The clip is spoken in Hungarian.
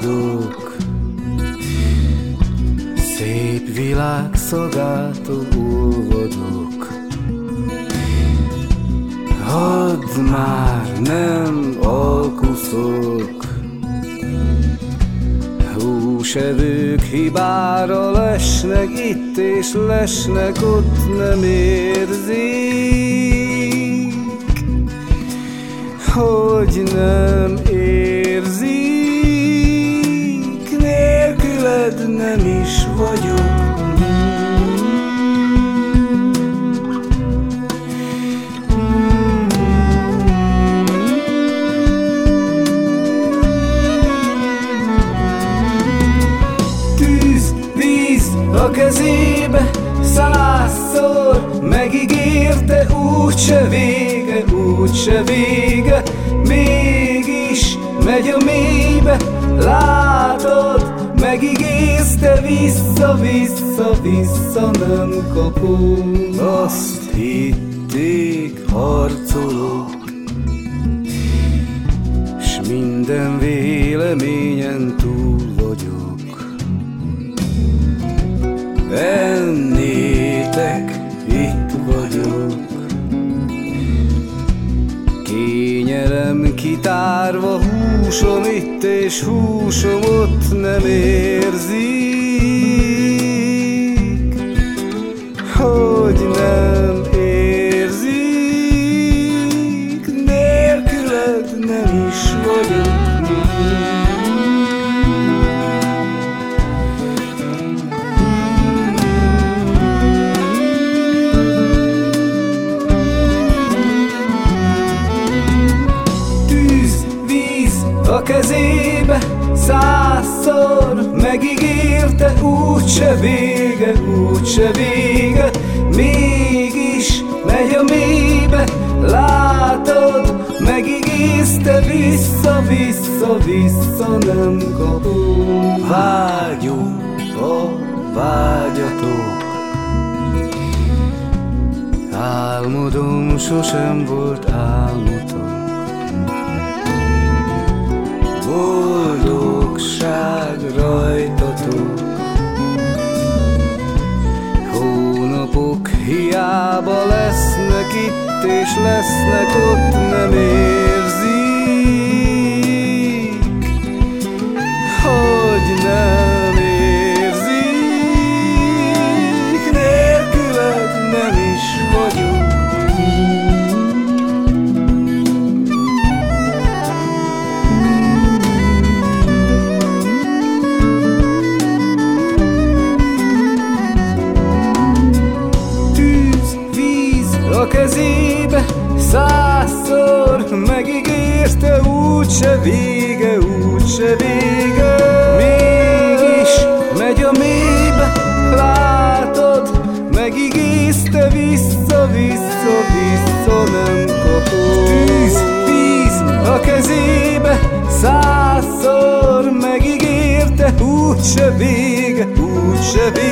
vagyok. Szép világ szolgáltó olvadok. Hadd már nem alkuszok. Húsevők hibára lesnek itt és lesnek ott, nem érzik, hogy nem érzik, nélküled nem is vagyok. A kezébe 100-szor megígérte, úgyse vége, úgyse vége, mégis megy a mélybe, látod, megígézte, vissza, vissza, vissza nem kapod. Azt hitték, harcolok, s minden véleményen túl vagyok. Bennétek itt vagyok, kényelem kitárva, húsom itt és húsom ott, nem érzik, hogy nem érzik, nélküled nem is vagyok. A kezébe 100-szor megígérte, úgyse vége, úgyse vége, mégis megy a mélybe, látod, megígézte, vissza, vissza, vissza nem kapod. Vágyunk a vágyatok, álmodom sosem volt álmotok. Boldogság rajtatok, hónapok hiába lesznek itt és lesznek ott, nem érzik, hogy nem érzik, nélküled nem is vagyok. A kezébe 100-szor megígérte, úgyse vége, úgyse vége, mégis megy a mélybe, látod, megígézte, vissza, vissza, vissza nem kapod. Víz a kezébe 100-szor megígérte, úgyse vége, úgyse vége.